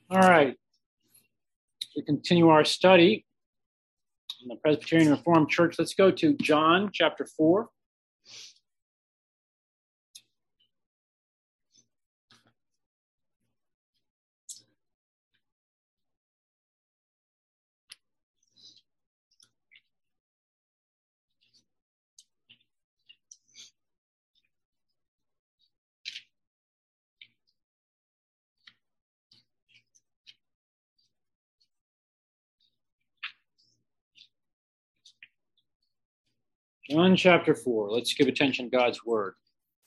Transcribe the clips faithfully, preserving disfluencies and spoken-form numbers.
All right. We continue our study in the Presbyterian Reformed Church. Let's go to John chapter four. John chapter four. Let's give attention to God's word.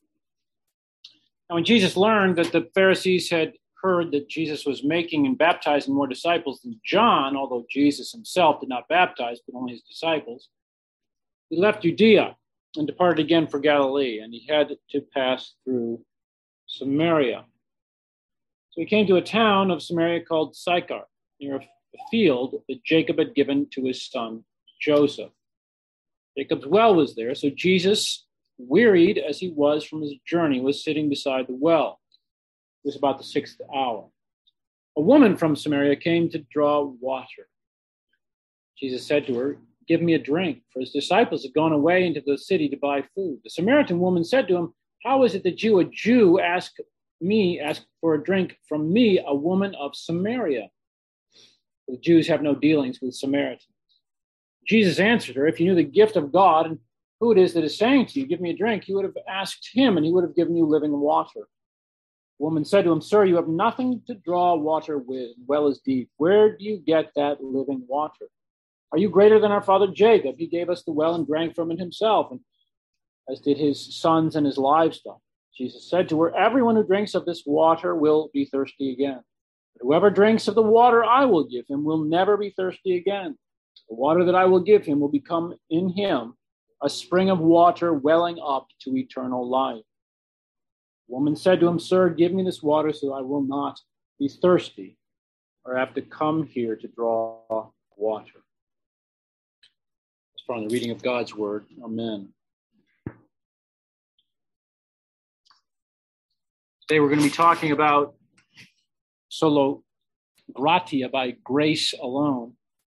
Now, when Jesus learned that the Pharisees had heard that Jesus was making and baptizing more disciples than John, although Jesus himself did not baptize, but only his disciples, he left Judea and departed again for Galilee, and he had to pass through Samaria. So he came to a town of Samaria called Sychar, near a field that Jacob had given to his son Joseph. Jacob's well was there, so Jesus, wearied as he was from his journey, was sitting beside the well. It was about the sixth hour. A woman from Samaria came to draw water. Jesus said to her, "Give me a drink," for his disciples had gone away into the city to buy food. The Samaritan woman said to him, "How is it that you, a Jew, ask me, ask for a drink from me, a woman of Samaria?" For the Jews have no dealings with Samaritans. Jesus answered her, "If you knew the gift of God and who it is that is saying to you, 'Give me a drink,' you would have asked him, and he would have given you living water." The woman said to him, "Sir, you have nothing to draw water with, the well is deep. Where do you get that living water? Are you greater than our father Jacob? He gave us the well and drank from it himself, and as did his sons and his livestock." Jesus said to her, "Everyone who drinks of this water will be thirsty again. But whoever drinks of the water I will give him will never be thirsty again. The water that I will give him will become in him a spring of water welling up to eternal life." The woman said to him, "Sir, give me this water so I will not be thirsty or have to come here to draw water." As from the reading of God's word, amen. Today we're going to be talking about sola gratia, by grace alone.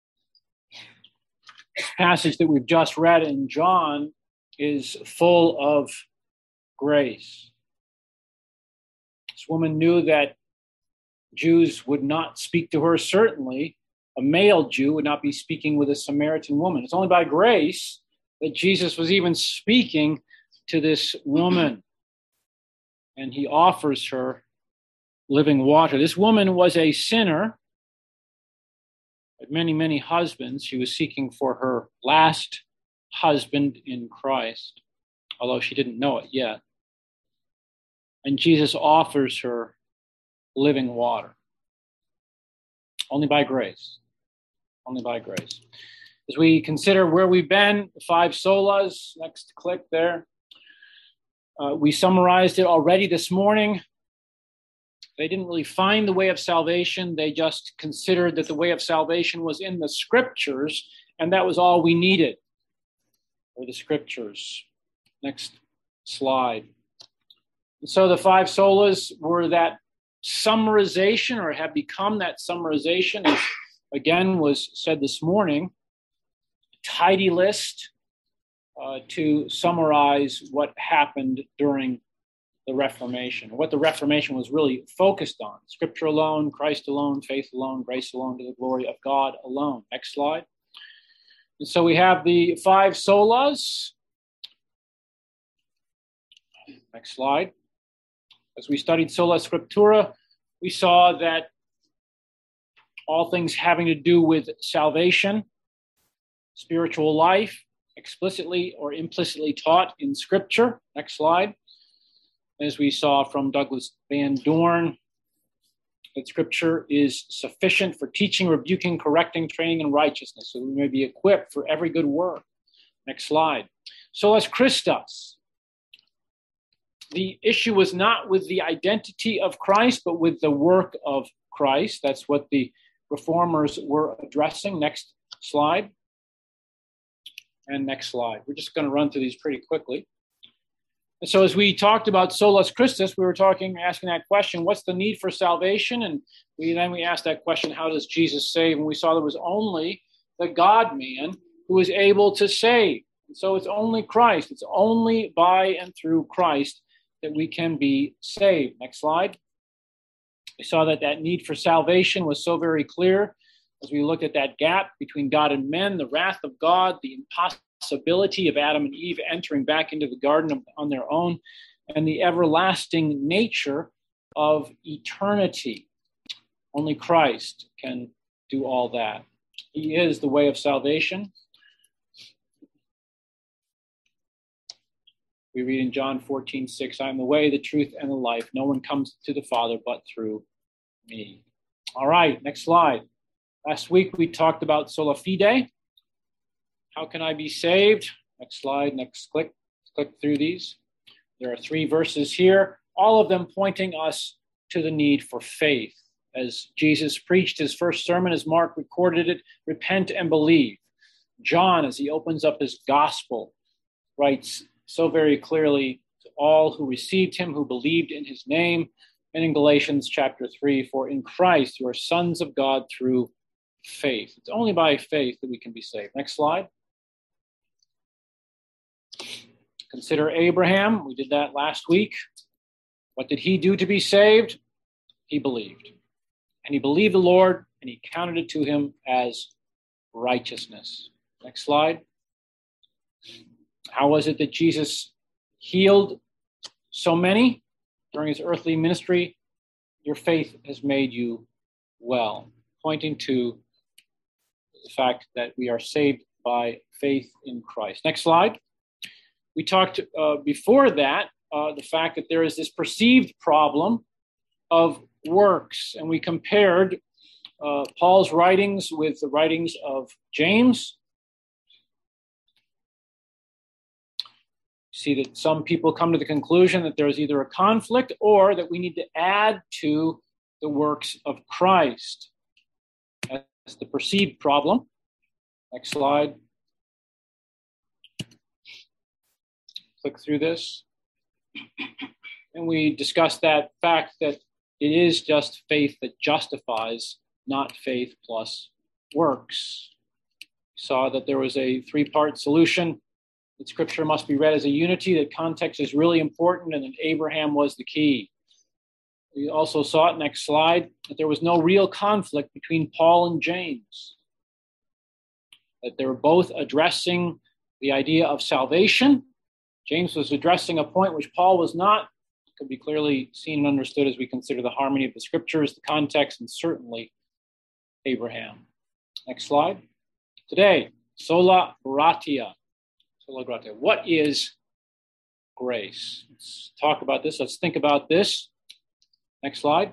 This passage that we've just read in John is full of grace. This woman knew that Jews would not speak to her. Certainly, a male Jew would not be speaking with a Samaritan woman. It's only by grace that Jesus was even speaking to this woman. And he offers her living water. This woman was a sinner. Had many, many husbands. She was seeking for her last husband in Christ, although she didn't know it yet. And Jesus offers her living water. Only by grace. Only by grace. As we consider where we've been, the five solas, next click there. Uh, we summarized it already this morning. They didn't really find the way of salvation. They just considered that the way of salvation was in the scriptures, and that was all we needed for the scriptures. Next slide. And so the five solas were that summarization, or have become that summarization, as again was said this morning, tidy list uh, to summarize what happened during the Reformation, what the Reformation was really focused on. Scripture alone, Christ alone, faith alone, grace alone, to the glory of God alone. Next slide. And so we have the five solas. Next slide. As we studied Sola Scriptura, we saw that all things having to do with salvation, spiritual life, explicitly or implicitly taught in Scripture. Next slide. As we saw from Douglas Van Dorn, that Scripture is sufficient for teaching, rebuking, correcting, training in righteousness, so we may be equipped for every good work. Next slide. Solas Christus. The issue was not with the identity of Christ, but with the work of Christ. That's what the reformers were addressing. Next slide. And next slide. We're just going to run through these pretty quickly. And so as we talked about solus Christus, we were talking, asking that question, what's the need for salvation? And we then we asked that question, how does Jesus save? And we saw there was only the God-man who is able to save. And so it's only Christ. It's only by and through Christ that we can be saved. Next slide. We saw that that need for salvation was so very clear as we looked at that gap between God and men, the wrath of God, the impossibility of Adam and Eve entering back into the garden on their own, and the everlasting nature of eternity. Only Christ can do all that. He is the way of salvation. We read in John fourteen six, I am the way, the truth, and the life. No one comes to the Father but through me. All right, next slide. Last week we talked about sola fide. How can I be saved? Next slide, next click. Click through these. There are three verses here, all of them pointing us to the need for faith. As Jesus preached his first sermon, as Mark recorded it, repent and believe. John, as he opens up his gospel, writes so very clearly to all who received him, who believed in his name. And in Galatians chapter three, for in Christ you are sons of God through faith. It's only by faith that we can be saved. Next slide. Consider Abraham. We did that last week. What did he do to be saved? He believed. And he believed the Lord, and he counted it to him as righteousness. Next slide. How was it that Jesus healed so many during his earthly ministry? Your faith has made you well, pointing to the fact that we are saved by faith in Christ. Next slide. We talked uh, before that, uh, the fact that there is this perceived problem of works, and we compared uh, Paul's writings with the writings of James. See that some people come to the conclusion that there is either a conflict or that we need to add to the works of Christ. That's the perceived problem. Next slide. Click through this. And we discussed that fact that it is just faith that justifies, not faith plus works. We saw that there was a three-part solution. That Scripture must be read as a unity, that context is really important, and that Abraham was the key. We also saw it, next slide, that there was no real conflict between Paul and James. That they were both addressing the idea of salvation. James was addressing a point which Paul was not. It could be clearly seen and understood as we consider the harmony of the Scriptures, the context, and certainly Abraham. Next slide. Today, sola gratia. Sola gratia. What is grace? Let's talk about this. Let's think about this. Next slide.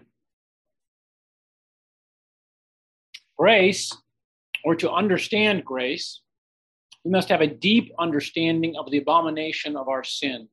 Grace, or to understand grace, we must have a deep understanding of the abomination of our sin.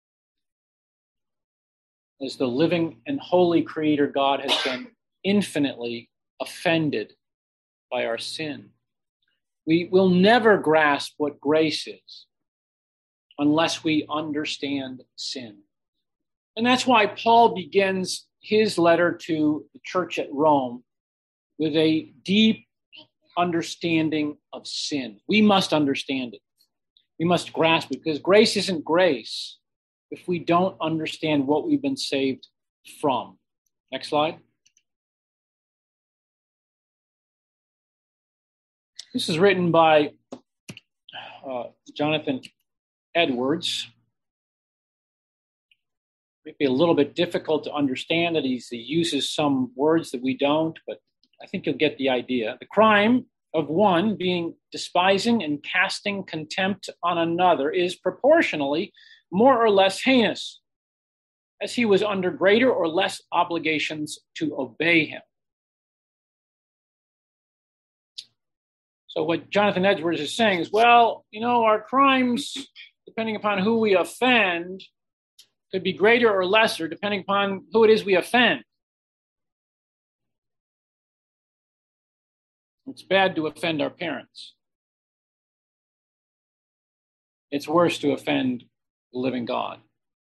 As the living and holy Creator God has been infinitely offended by our sin. We will never grasp what grace is unless we understand sin. And that's why Paul begins his letter to the church at Rome with a deep understanding of sin. We must understand it. We must grasp it, because grace isn't grace if we don't understand what we've been saved from. Next slide. This is written by uh, Jonathan Edwards. It might be a little bit difficult to understand that he's, he uses some words that we don't, but I think you'll get the idea. The crime of one being despising and casting contempt on another is proportionally more or less heinous, as he was under greater or less obligations to obey him. So what Jonathan Edwards is saying is, well, you know, our crimes, depending upon who we offend, could be greater or lesser, depending upon who it is we offend. It's bad to offend our parents. It's worse to offend the living God.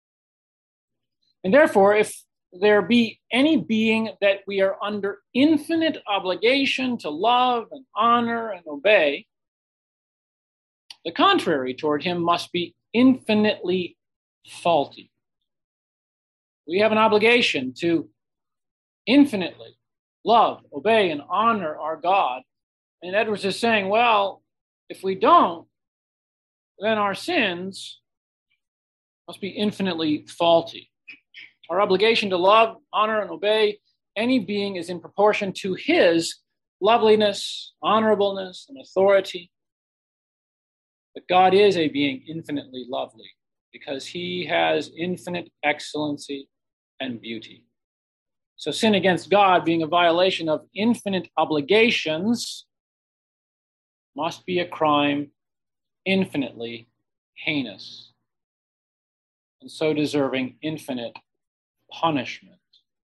And therefore, if there be any being that we are under infinite obligation to love and honor and obey, the contrary toward him must be infinitely faulty. We have an obligation to infinitely love, obey, and honor our God. And Edwards is saying, well, if we don't, then our sins must be infinitely faulty. Our obligation to love, honor, and obey any being is in proportion to his loveliness, honorableness, and authority. But God is a being infinitely lovely because he has infinite excellency and beauty. So sin against God, being a violation of infinite obligations, must be a crime infinitely heinous and so deserving infinite punishment.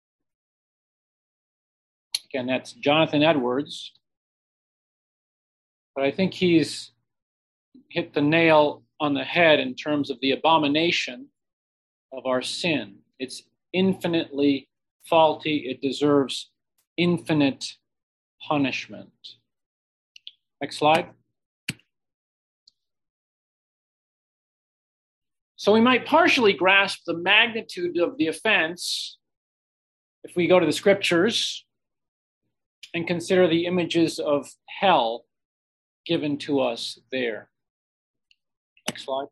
Again, that's Jonathan Edwards, but I think he's hit the nail on the head in terms of the abomination of our sin. It's infinitely faulty. It deserves infinite punishment. Next slide. So we might partially grasp the magnitude of the offense if we go to the scriptures and consider the images of hell given to us there. Next slide.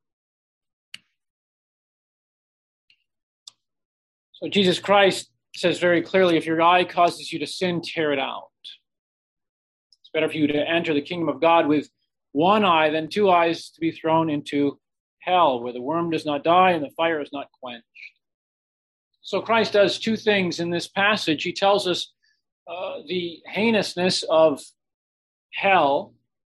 So Jesus Christ says very clearly, if your eye causes you to sin, tear it out. It's better for you to enter the kingdom of God with one eye than two eyes to be thrown into hell, where the worm does not die and the fire is not quenched. So Christ does two things in this passage. He tells us uh, the heinousness of hell,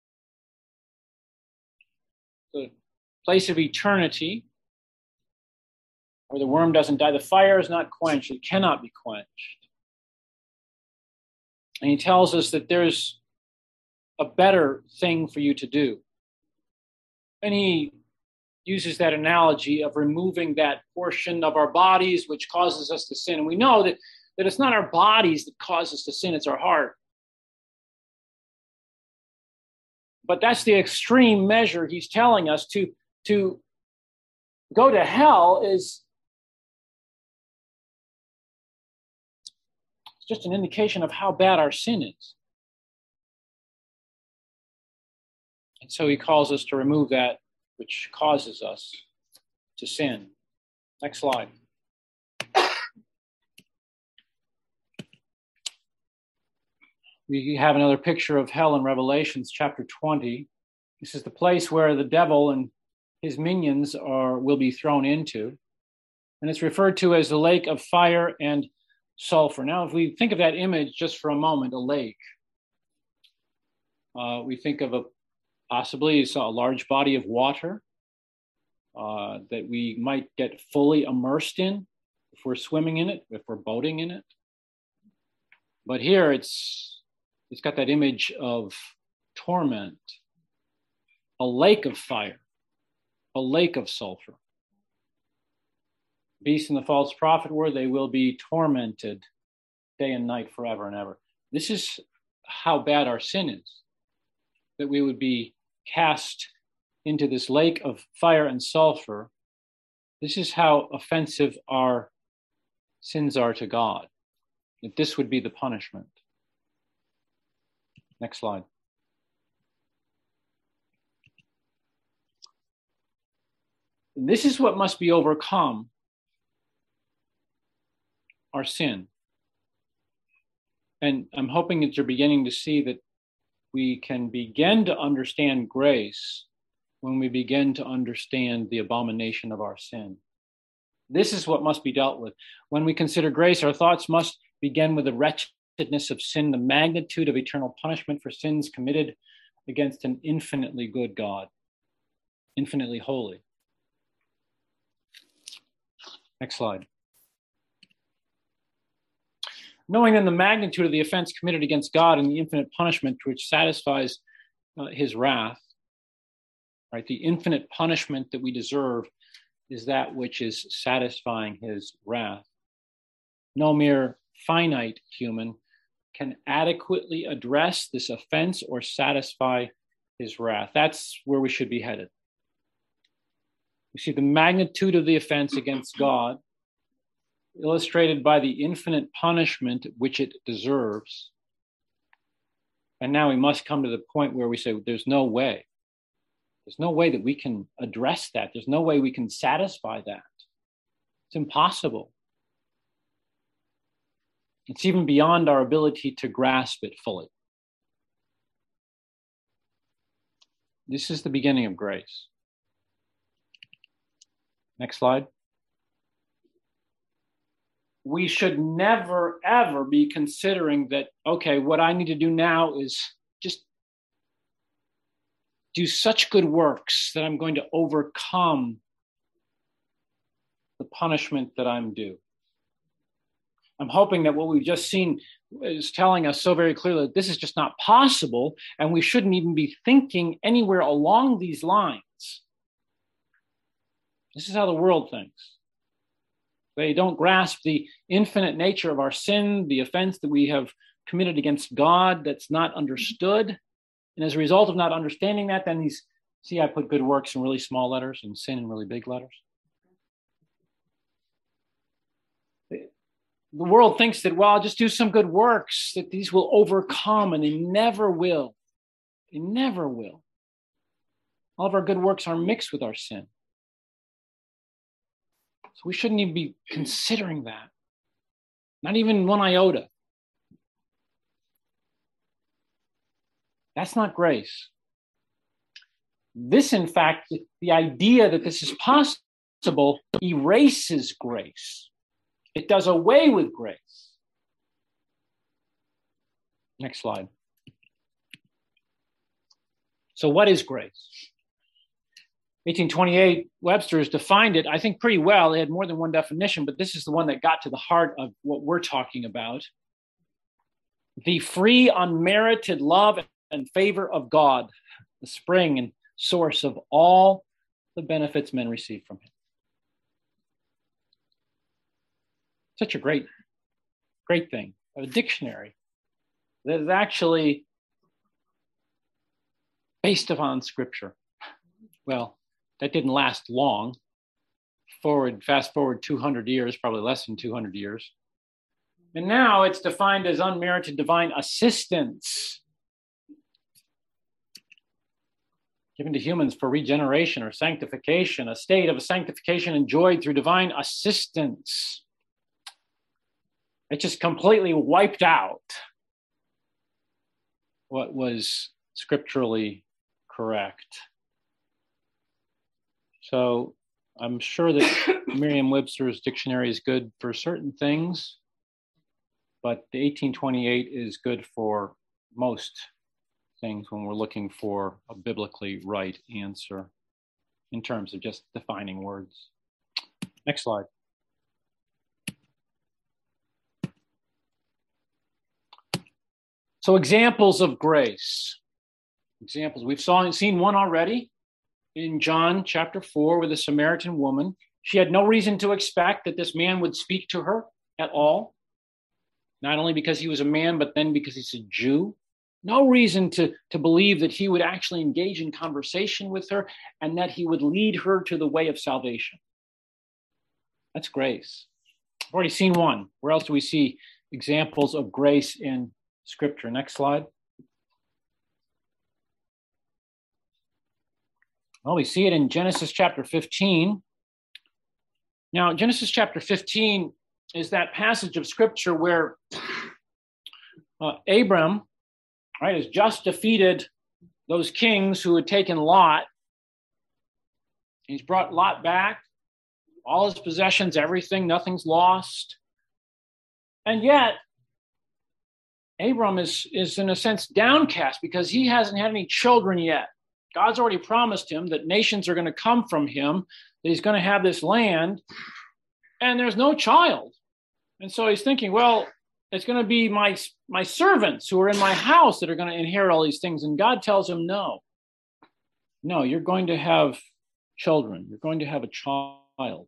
the place of eternity, where the worm doesn't die, the fire is not quenched, it cannot be quenched. And he tells us that there's a better thing for you to do. And he uses that analogy of removing that portion of our bodies which causes us to sin. And we know that, that it's not our bodies that cause us to sin, it's our heart. But that's the extreme measure he's telling us. To, to go to hell is just an indication of how bad our sin is. And so he calls us to remove that which causes us to sin. Next slide. We have another picture of hell in Revelations chapter twenty. This is the place where the devil and his minions are will be thrown into. And it's referred to as the lake of fire and sulfur. Now, if we think of that image just for a moment, a lake, uh, we think of a possibly it's a large body of water uh, that we might get fully immersed in if we're swimming in it, if we're boating in it. But here it's it's got that image of torment, a lake of fire, a lake of sulfur. Beast and the false prophet were, they will be tormented day and night forever and ever. This is how bad our sin is, that we would be cast into this lake of fire and sulfur. This is how offensive our sins are to God, that this would be the punishment. Next slide. This is what must be overcome, our sin. And I'm hoping that you're beginning to see that we can begin to understand grace when we begin to understand the abomination of our sin. This is what must be dealt with. When we consider grace, our thoughts must begin with the wretchedness of sin, the magnitude of eternal punishment for sins committed against an infinitely good God, infinitely holy. Next slide. Knowing then the magnitude of the offense committed against God and the infinite punishment which satisfies uh, his wrath, right? The infinite punishment that we deserve is that which is satisfying his wrath. No mere finite human can adequately address this offense or satisfy his wrath. That's where we should be headed. We see the magnitude of the offense against God, illustrated by the infinite punishment which it deserves. And now we must come to the point where we say, there's no way. There's no way that we can address that. There's no way we can satisfy that. It's impossible. It's even beyond our ability to grasp it fully. This is the beginning of grace. Next slide. We should never, ever be considering that, okay, what I need to do now is just do such good works that I'm going to overcome the punishment that I'm due. I'm hoping that what we've just seen is telling us so very clearly that this is just not possible, and we shouldn't even be thinking anywhere along these lines. This is how the world thinks. They don't grasp the infinite nature of our sin, the offense that we have committed against God that's not understood. And as a result of not understanding that, then these, see, I put good works in really small letters and sin in really big letters. The world thinks that, well, I'll just do some good works, that these will overcome, and they never will. They never will. All of our good works are mixed with our sin. So we shouldn't even be considering that. Not even one iota. That's not grace. This, in fact, the idea that this is possible erases grace. It does away with grace. Next slide. So what is grace? eighteen twenty-eight, Webster has defined it, I think, pretty well. They had more than one definition, but this is the one that got to the heart of what we're talking about. The free, unmerited love and favor of God, the spring and source of all the benefits men receive from him. Such a great, great thing. A dictionary that is actually based upon Scripture. Well, that didn't last long. Forward, fast forward two hundred years, probably less than two hundred years. And now it's defined as unmerited divine assistance given to humans for regeneration or sanctification, a state of sanctification enjoyed through divine assistance. It just completely wiped out what was scripturally correct. So I'm sure that Merriam-Webster's dictionary is good for certain things, but the eighteen twenty-eight is good for most things when we're looking for a biblically right answer in terms of just defining words. Next slide. So examples of grace. Examples. We've saw, seen one already in John chapter four with a Samaritan woman. She had no reason to expect that this man would speak to her at all. Not only because he was a man, but then because he's a Jew. No reason to, to believe that he would actually engage in conversation with her and that he would lead her to the way of salvation. That's grace. I've already seen one. Where else do we see examples of grace in Scripture? Next slide. Well, we see it in Genesis chapter fifteen. Now, Genesis chapter fifteen is that passage of Scripture where uh, Abram, right, has just defeated those kings who had taken Lot. He's brought Lot back, all his possessions, everything, nothing's lost. And yet, Abram is, is in a sense downcast because he hasn't had any children yet. God's already promised him that nations are going to come from him, that he's going to have this land, and there's no child. And so he's thinking, well, it's going to be my, my servants who are in my house that are going to inherit all these things. And God tells him, no, no, you're going to have children. You're going to have a child. child.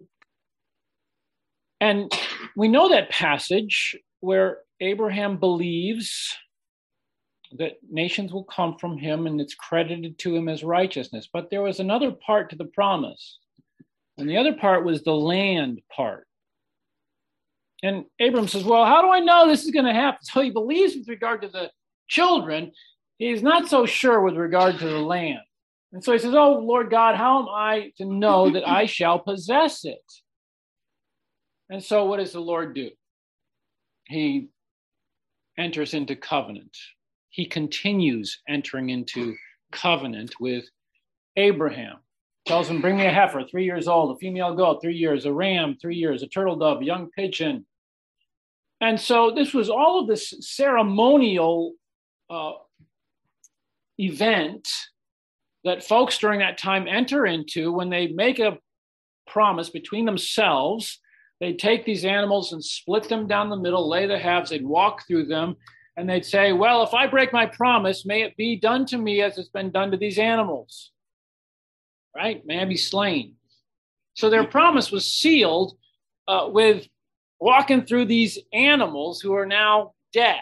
And we know that passage where Abraham believes that nations will come from him and it's credited to him as righteousness. But there was another part to the promise. And the other part was the land part. And Abram says, well, how do I know this is going to happen? So he believes with regard to the children. He's not so sure with regard to the land. And so he says, oh, Lord God, how am I to know that I shall possess it? And so what does the Lord do? He enters into covenant. He continues entering into covenant with Abraham. Tells him, bring me a heifer, three years old, a female goat, three years, a ram, three years, a turtle dove, a young pigeon. And so this was all of this ceremonial uh, event that folks during that time enter into when they make a promise between themselves. They'd take these animals and split them down the middle, lay the halves, they'd walk through them, and they'd say, well, if I break my promise, may it be done to me as it's been done to these animals. Right? May I be slain. So their promise was sealed uh, with walking through these animals who are now dead.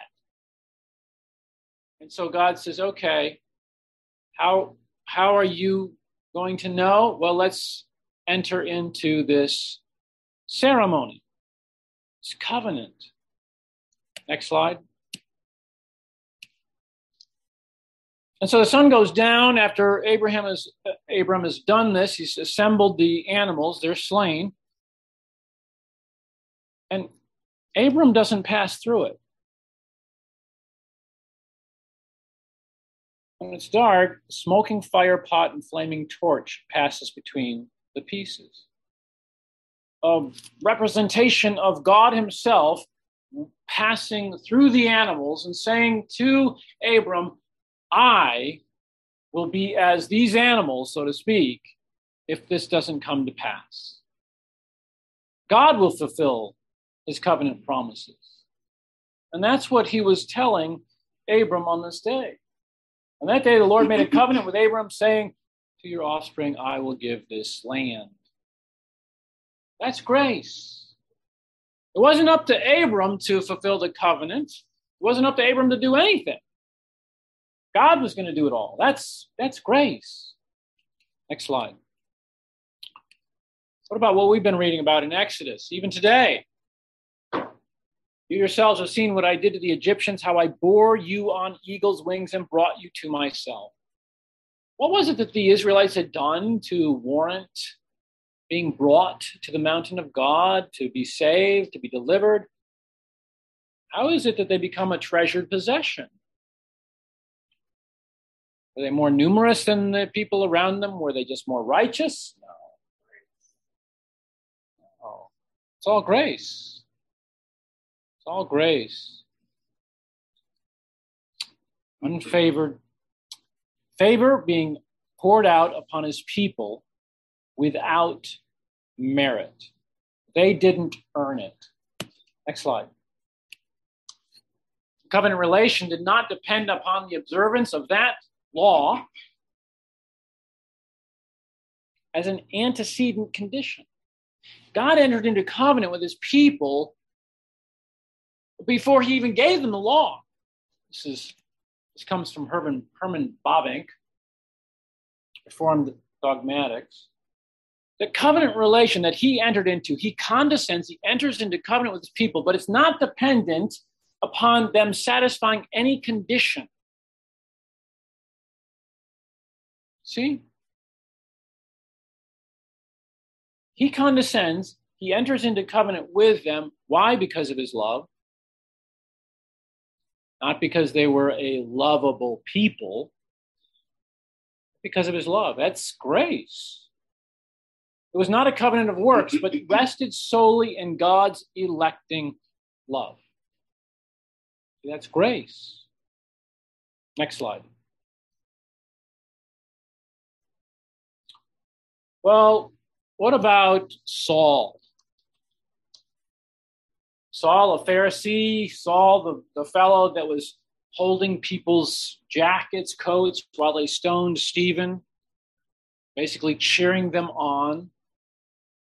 And so God says, okay, how, how are you going to know? Well, let's enter into this ceremony, this covenant. Next slide. And so the sun goes down after Abraham has, uh, Abram has done this. He's assembled the animals. They're slain. And Abram doesn't pass through it. When it's dark, a smoking fire pot and flaming torch passes between the pieces. A representation of God himself passing through the animals and saying to Abram, I will be as these animals, so to speak, if this doesn't come to pass. God will fulfill his covenant promises. And that's what he was telling Abram on this day. On that day, the Lord made a covenant with Abram, saying, to your offspring, I will give this land. That's grace. It wasn't up to Abram to fulfill the covenant. It wasn't up to Abram to do anything. God was going to do it all. That's, that's grace. Next slide. What about what we've been reading about in Exodus, even today? You yourselves have seen what I did to the Egyptians, how I bore you on eagle's wings and brought you to myself. What was it that the Israelites had done to warrant being brought to the mountain of God, to be saved, to be delivered? How is it that they become a treasured possession? Were they more numerous than the people around them? Were they just more righteous? No. No. It's all grace. It's all grace. Unfavored. Favor being poured out upon his people without merit. They didn't earn it. Next slide. Covenant relation did not depend upon the observance of that law as an antecedent condition. God entered into covenant with his people before he even gave them the law. This is this comes from Herman, Herman Bavinck, Reformed Dogmatics. The covenant relation that he entered into, he condescends, he enters into covenant with his people, but it's not dependent upon them satisfying any condition. See? He condescends, he enters into covenant with them. Why? Because of his love. Not because they were a lovable people, because of his love. That's grace. It was not a covenant of works, but rested solely in God's electing love. That's grace. Next slide. Well, what about Saul? Saul, a Pharisee, Saul, the, the fellow that was holding people's jackets, coats, while they stoned Stephen, basically cheering them on.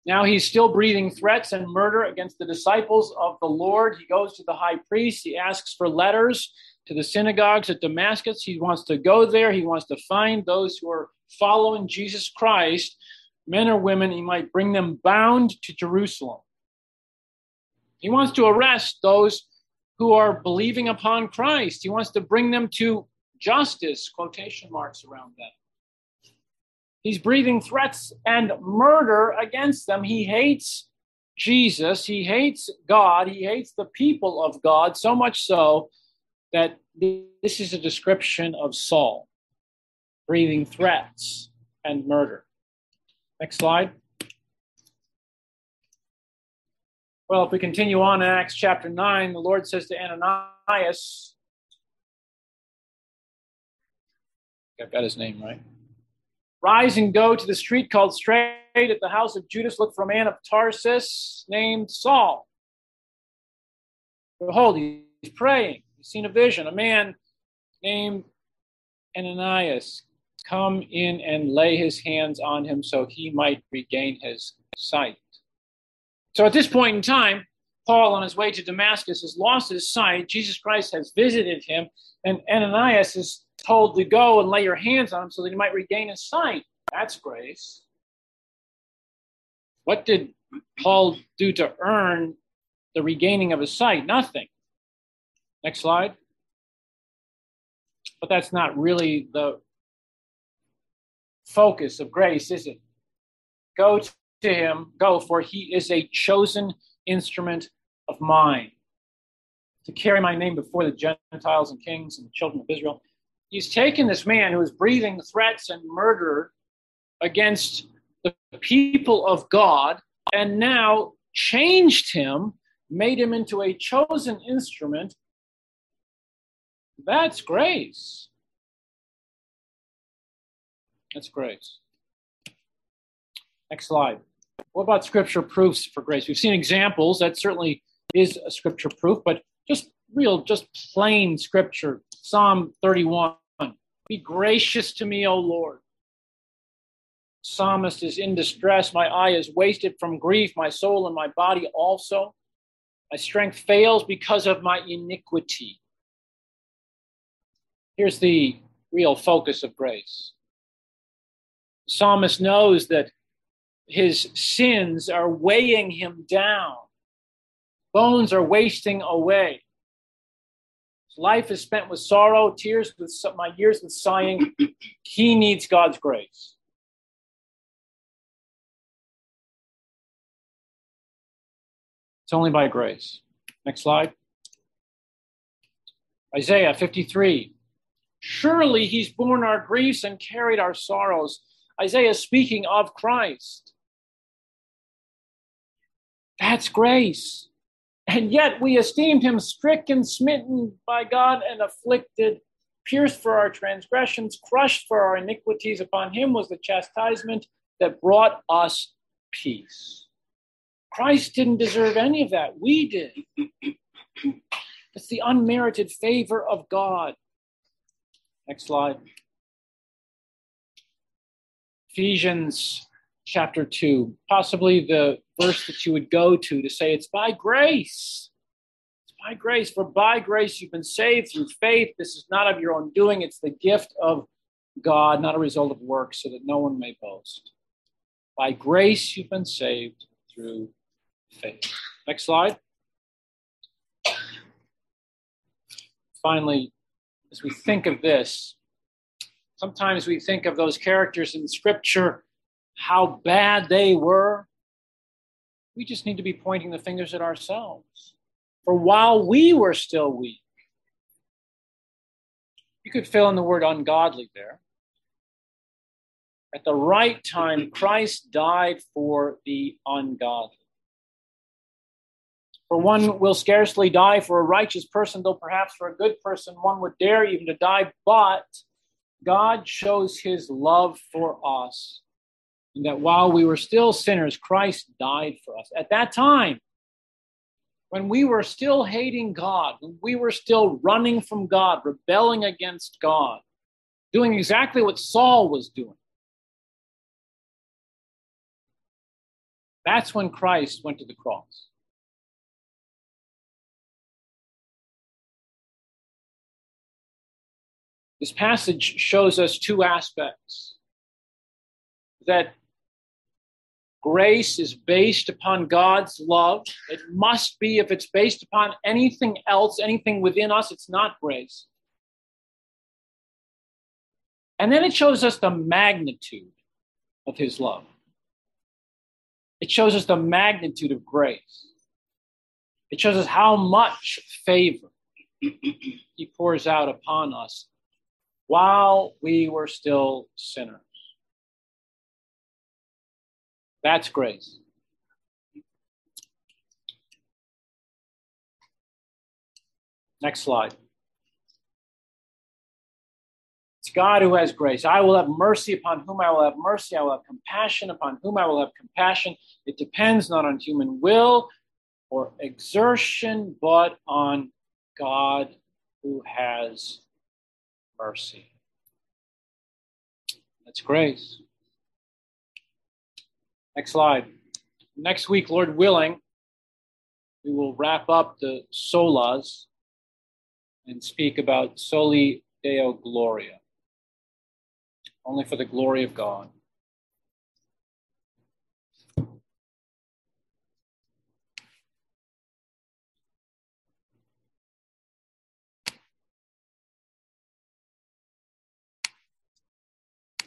Now he's still breathing threats and murder against the disciples of the Lord. He goes to the high priest. He asks for letters to the synagogues at Damascus. He wants to go there. He wants to find those who are following Jesus Christ, men or women. He might bring them bound to Jerusalem. He wants to arrest those who are believing upon Christ. He wants to bring them to justice, quotation marks around that. He's breathing threats and murder against them. He hates Jesus. He hates God. He hates the people of God, so much so that this is a description of Saul, breathing threats and murder. Next slide. Well, if we continue on in Acts chapter nine, the Lord says to Ananias, I've got his name right. Rise and go to the street called Straight at the house of Judas. Look for a man of Tarsus named Saul. Behold, he's praying. He's seen a vision. A man named Ananias come in and lay his hands on him so he might regain his sight. So at this point in time, Paul, on his way to Damascus, has lost his sight. Jesus Christ has visited him, and Ananias is told to go and lay your hands on him so that he might regain his sight. That's grace. What did Paul do to earn the regaining of his sight? Nothing. Next slide. But that's not really the focus of grace, is it? Go to him, go, for he is a chosen instrument of mine to carry my name before the Gentiles and kings and the children of Israel. He's taken this man who is breathing threats and murder against the people of God and now changed him, made him into a chosen instrument. That's grace. That's grace. Next slide. What about scripture proofs for grace? We've seen examples. That certainly is a scripture proof, but just real, just plain scripture. Psalm thirty-one. Be gracious to me, O Lord. Psalmist is in distress. My eye is wasted from grief, my soul and my body also. My strength fails because of my iniquity. Here's the real focus of grace. The psalmist knows that his sins are weighing him down. Bones are wasting away. His life is spent with sorrow, tears with my years with sighing. He needs God's grace. It's only by grace. Next slide. Isaiah fifty-three. Surely he's borne our griefs and carried our sorrows. Isaiah is speaking of Christ. That's grace. And yet we esteemed him stricken, smitten by God, and afflicted, pierced for our transgressions, crushed for our iniquities. Upon him was the chastisement that brought us peace. Christ didn't deserve any of that. We did. It's the unmerited favor of God. Next slide. Ephesians chapter two, possibly the verse that you would go to to say it's by grace. It's by grace. For by grace you've been saved through faith. This is not of your own doing. It's the gift of God, not a result of works, so that no one may boast. By grace you've been saved through faith. Next slide. Finally, as we think of this, sometimes we think of those characters in Scripture, how bad they were. We just need to be pointing the fingers at ourselves. For while we were still weak, you could fill in the word ungodly there. At the right time, Christ died for the ungodly. For one will scarcely die for a righteous person, though perhaps for a good person one would dare even to die. But God shows his love for us, and that while we were still sinners, Christ died for us. At that time, when we were still hating God, when we were still running from God, rebelling against God, doing exactly what Saul was doing, That's when Christ went to the cross. This passage shows us two aspects. That grace is based upon God's love. It must be. If it's based upon anything else, anything within us, it's not grace. And then it shows us the magnitude of his love. It shows us the magnitude of grace. It shows us how much favor he pours out upon us while we were still sinners. That's grace. Next slide. It's God who has grace. I will have mercy upon whom I will have mercy. I will have compassion upon whom I will have compassion. It depends not on human will or exertion, but on God who has mercy. That's grace. Next slide. Next week, Lord willing, we will wrap up the solas and speak about soli Deo Gloria, only for the glory of God.